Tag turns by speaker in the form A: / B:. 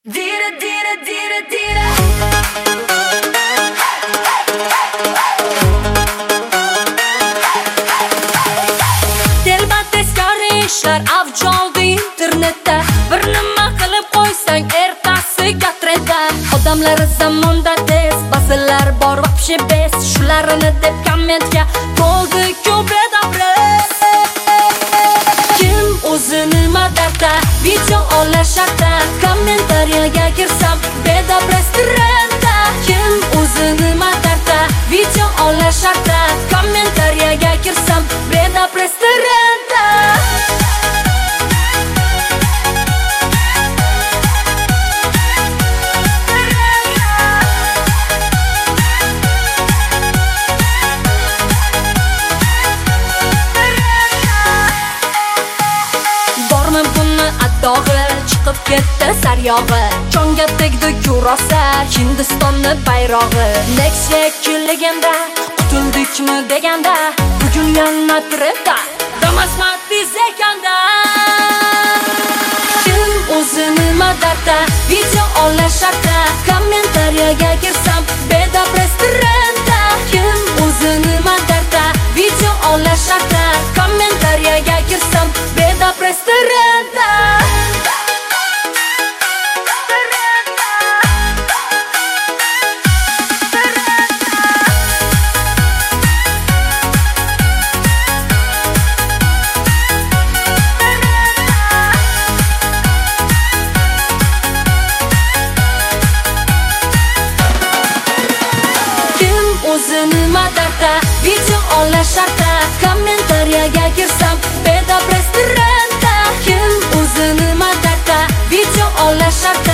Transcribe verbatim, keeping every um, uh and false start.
A: Dira, dira, dira, dira. Telba teskari ishlar avj oldi internetda. Bir nima qilib qo'ysang ertasiga trendda. Odamlar zamonda tez, ba'zilar bor vobshe bes. Shularni deb kommentga bo'ldi-ku bedabres. Kim o'zi nima darda, video olashada, kommentariyaga kirsam bedabres trendda. Kim o'zi nima darda, video olashada, kommentariyaga kirsam bedabres trendda. Bormi buni adog'i, chiqib ketdi saryog'i. Jonga tegdi-ku rosa Hindistonni bayrog'i. Nexia legenda, qutuldikmi deganda, bugun yana trendda. Damas Matiz ekanda. Kim o'zi nima darda, video olashada, kommentariyaga kirsam bedabres trendda. Kim o'zi nima darda, video olashada, kommentariyaga kirsam bedabres trendda. O'zi nima darda, video olashada, kommentariyaga kirsam bedabres trendda. Kim o'zi nima darda, video olashada,